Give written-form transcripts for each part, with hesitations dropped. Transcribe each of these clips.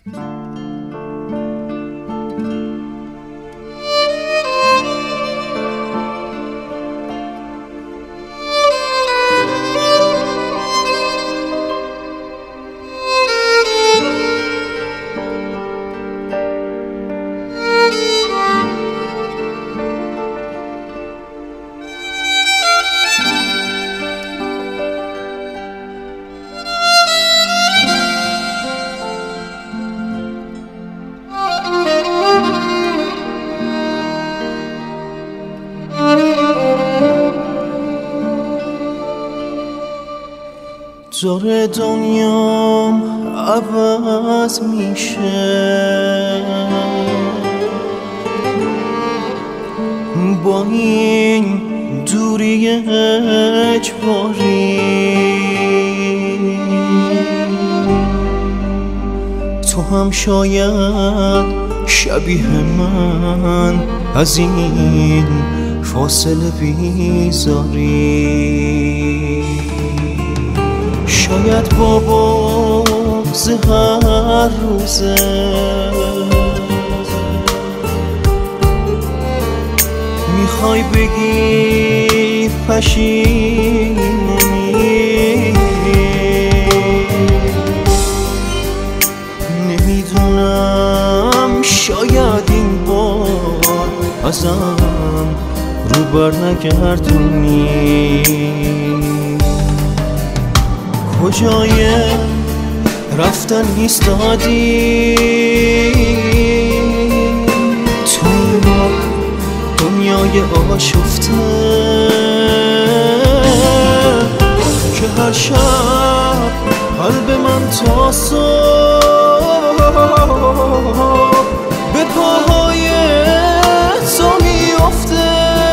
داره دنیام عوض میشه با این دوری اجباری، تو هم شاید شبیه من از این فاصله بیزاری. شاید بابا هر روزه میخوای بگی پشیمونی، نمیدونم شاید این بار ازم رو بر نگردونی. کجای رفتن ایستادی تو دنیای آشفته که هر شب قلب من تا صبح به پاهای تو میافته.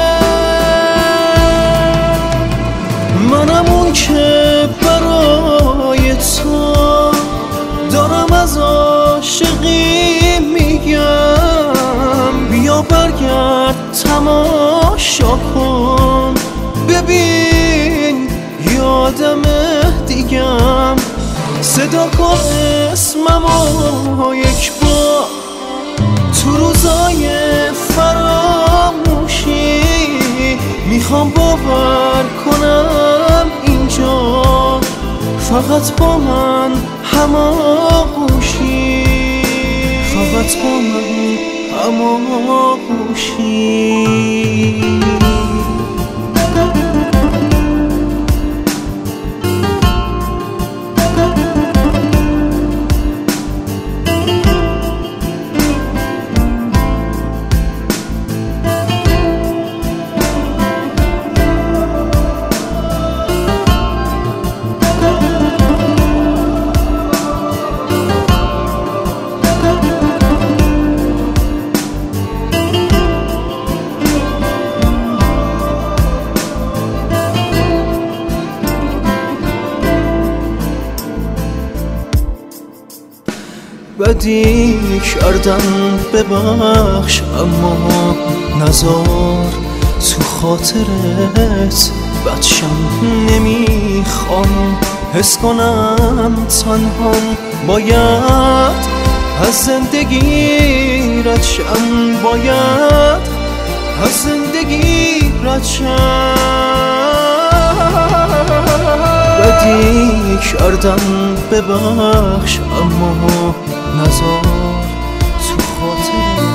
منم اون که برای تو دارم از عاشقی میگم، بیا برگرد تماشا کن ببین یادم دیگم. صدا کن اسممو یک بار تو روزای فراموشی، میخوام باور کنم اینجا فقط با من هماغوشی، فقط با من هماغوشی. بدی کردم ببخش، اما نذار تو خاطرت بدشم. نمیخوام حس کنم تنهام، باید از زندگی رد شم، باید از زندگی رد شم. بدی کردم ببخش، اما نذار تو خاطرت